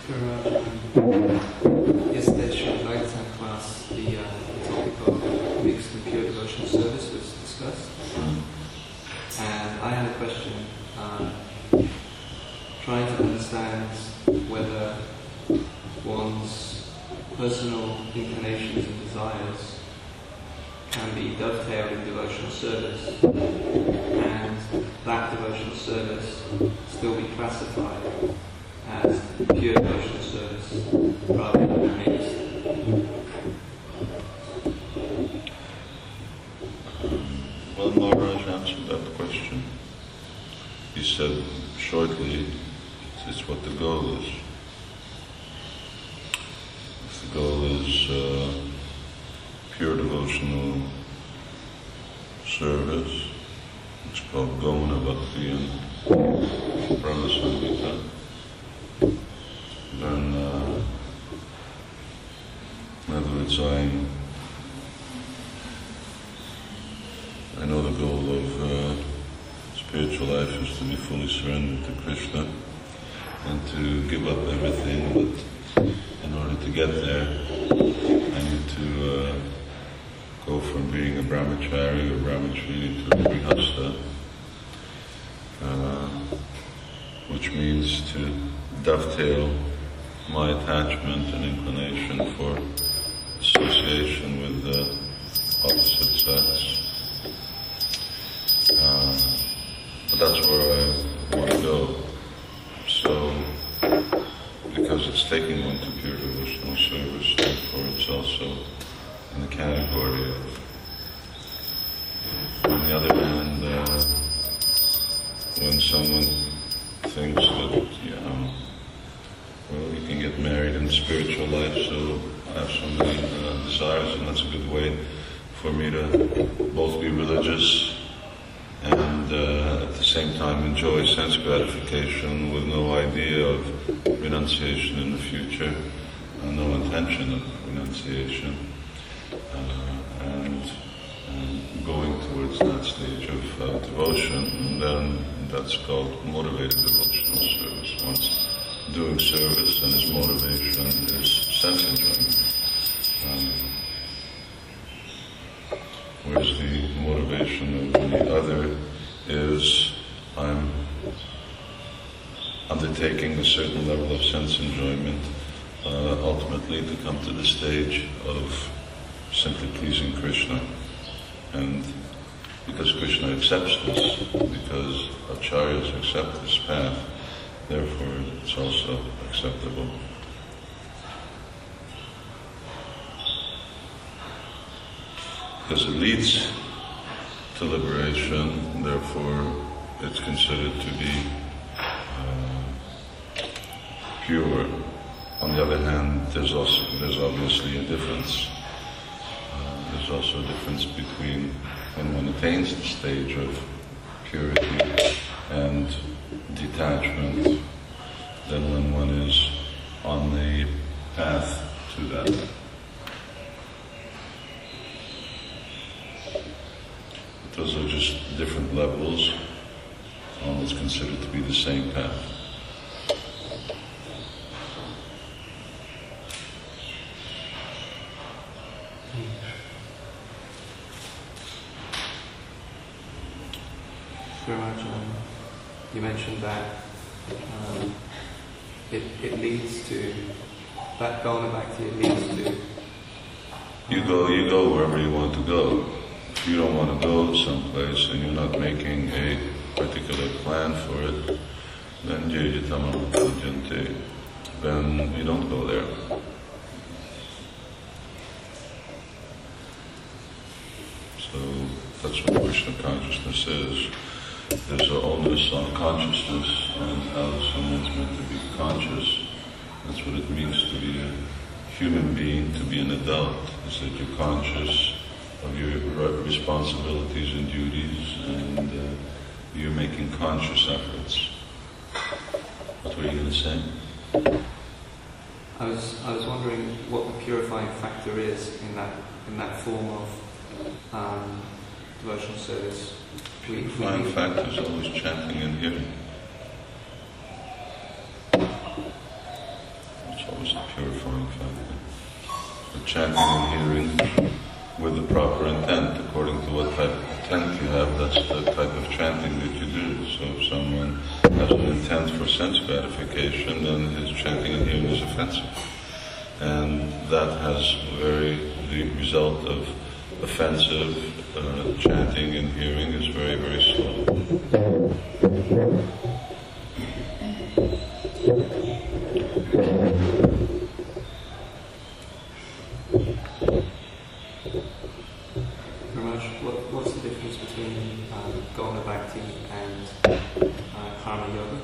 Yesterday, Sri Bhagavatam class, the topic of mixed and pure devotional service was discussed. And I had a question, trying to understand whether one's personal inclinations and desires can be dovetailed in devotional service, and that devotional service still be classified as pure devotional service rather than mixed. Well, Maharaj answered that question. He said shortly, it's what the goal is. If the goal is pure devotional service, it's called Gona Bhakti and Brahma Samhita, then in other words, I know the goal of spiritual life is to be fully surrendered to Krishna and to give up everything, but in order to get there, I need to go from being a brahmachari or brahmachari to a grihastha, which means to dovetail my attachment and inclination for association with the opposite sex. But that's where I want to go. So, because it's taking one to pure devotional service, therefore it's also in the category of, on the other hand, when someone thinks that, well, you can get married in the spiritual life, so I have so many desires, and that's a good way for me to both be religious and at the same time enjoy sense gratification with no idea of renunciation in the future, and no intention of renunciation, and going towards that stage of devotion, and then that's called motivated devotional service. Once doing service and his motivation is sense enjoyment. Whereas the motivation of the other is I'm undertaking a certain level of sense enjoyment, ultimately to come to the stage of simply pleasing Krishna. And because Krishna accepts this, because acharyas accept this path, therefore it's also acceptable. Because it leads to liberation, therefore it's considered to be pure. On the other hand, there's obviously a difference. There's also a difference between when one attains the stage of purity and detachment than when one is on the path to that. Those are just different levels on what's considered to be the same path. You mentioned that it leads to that Gona Bhakti. It leads to you go wherever you want to go. If you don't want to go someplace and you're not making a particular plan for it, then you don't go there. So that's what Krishna consciousness is. There's an onus on consciousness and how someone's meant to be conscious. That's what it means to be a human being, to be an adult, is that you're conscious of your responsibilities and duties, and you're making conscious efforts. What were you going to say? I was wondering what the purifying factor is in that form of devotional service. Purifying factor is always chanting and hearing. It's always the purifying factor. So chanting and hearing with the proper intent, according to what type of intent you have, that's the type of chanting that you do. So if someone has an intent for sense gratification, then his chanting and hearing is offensive. And that has the result of offensive chanting and hearing is very, very slow. What's the difference between Gona Bhakti and Karma Yoga?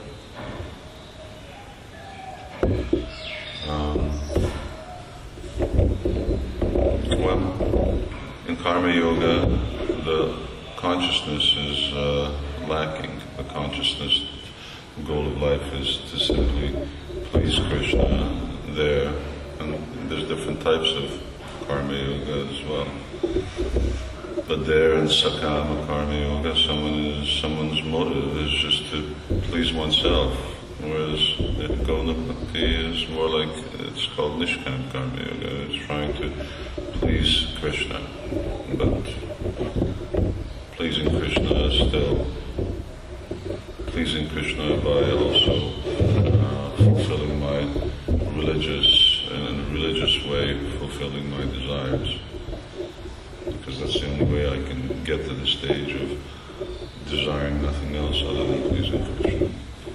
Well, in Karma Yoga, the consciousness is lacking. The consciousness, the goal of life is to simply please Krishna there. And there's different types of Karma Yoga as well. But there in Sakama Karma Yoga, someone's motive is just to please oneself, whereas Gona Bhakti is more like, it's called Nishkam Karma Yoga. It's trying to please Krishna, but pleasing Krishna is still pleasing Krishna by also fulfilling my in a religious way, fulfilling my desires. Because that's the only way I can get to the stage of desiring nothing else other than pleasing Krishna.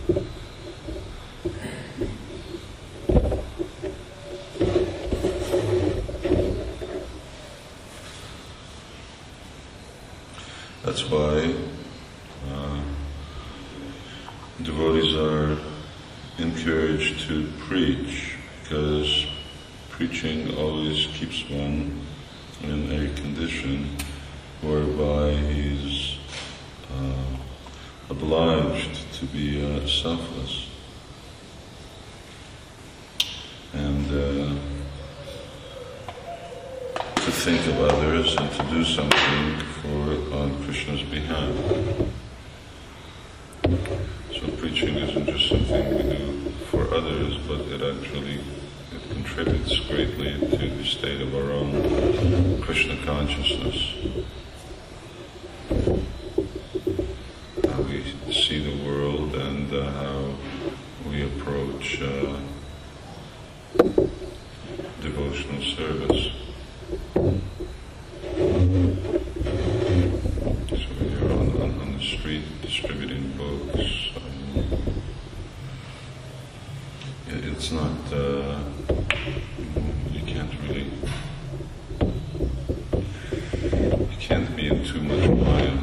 That's why devotees are encouraged to preach, because preaching always keeps one in a condition whereby he's obliged to be selfless and to think of others and to do something on Krishna's behalf. So preaching isn't just something we do for others, but it contributes greatly to the state of our own Krishna consciousness. How we see the world and how we approach devotional service. So when you're on the street distributing books, it's not, you can't be in too much Maya,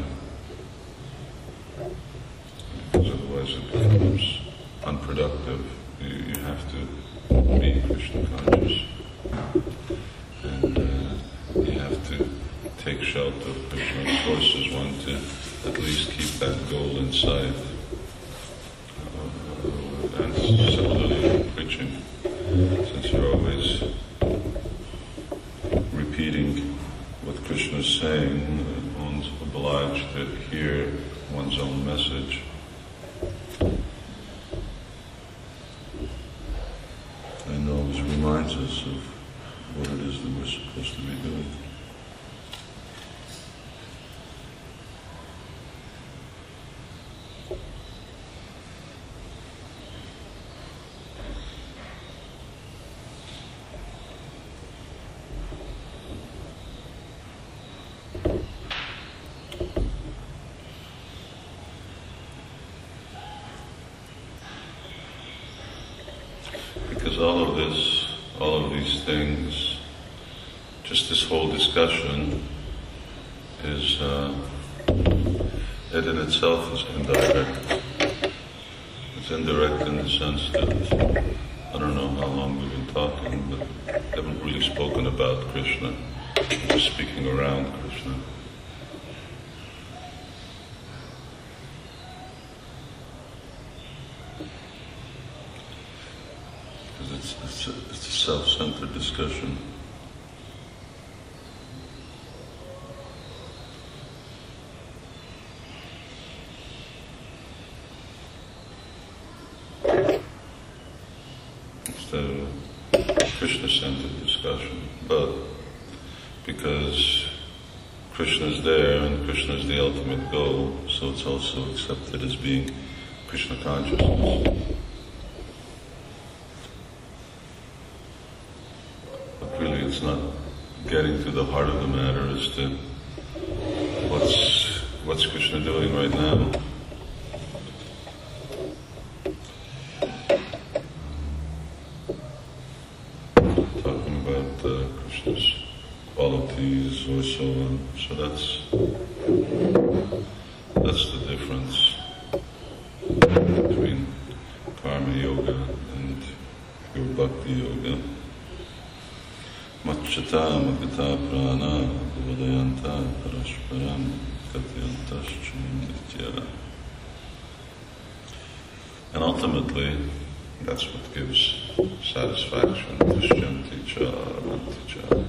because otherwise it becomes unproductive. You have to be Krishna conscious, and you have to take shelter of Krishna. Forces one to at least keep that goal in sight. And similarly in preaching, since you're always repeating what Krishna is saying, one's obliged to hear one's own message. And always reminds us of what it is that we're supposed to be doing. Because all of these things, just this whole discussion is, it in itself is indirect. It's indirect in the sense that, I don't know how long we've been talking, but we haven't really spoken about Krishna. We're speaking around Krishna. It's a self-centered discussion. Instead of Krishna-centered discussion, but because Krishna is there and Krishna is the ultimate goal, so it's also accepted as being Krishna consciousness. But really it's not getting to the heart of the matter as to what's Krishna doing right now. Talking about Krishna's qualities or so on. So that's the difference between karma yoga and pure bhakti yoga. Machchata magata prana vadayanta parasparam katyantascha nitya. And ultimately, that's what gives satisfaction. Tushyanti cha avanti cha.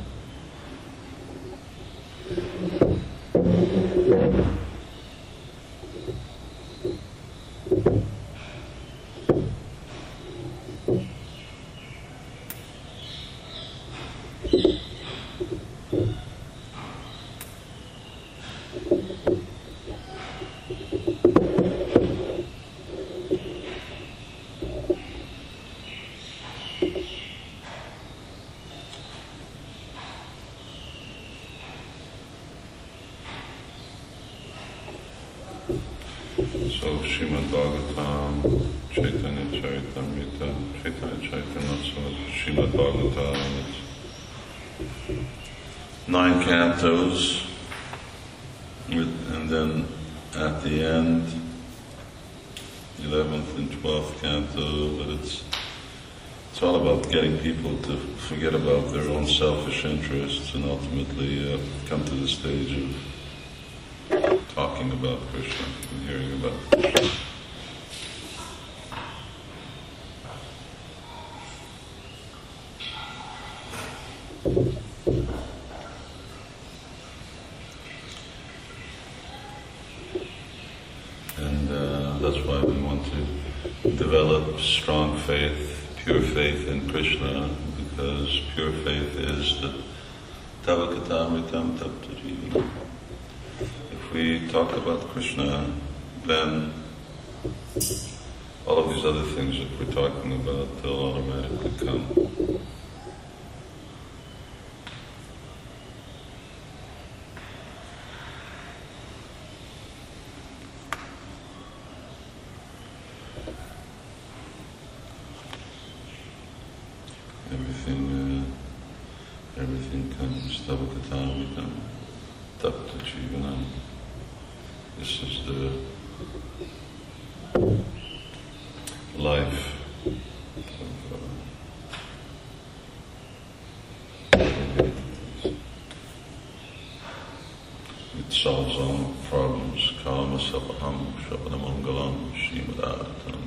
So Srimad Bhagavatam, Chaitanya Charitamrita, Chaitanya Charitamrita, Srimad Bhagavatam, it's 9 cantos, and then at the end, 11th and 12th canto, but it's all about getting people to forget about their own selfish interests and ultimately come to the stage of talking about Krishna and hearing about Krishna. And that's why we want to develop strong faith, pure faith in Krishna, because pure faith is that Tava Katamritam Tapta Jivana. If we talk about Krishna, then all of these other things that we're talking about, they'll automatically come. Everything comes. Tava Katamritam Tapta Jivanam. This is the life of it solves all problems. Kama Sapaham Shabanamangalam Shrimadaratam.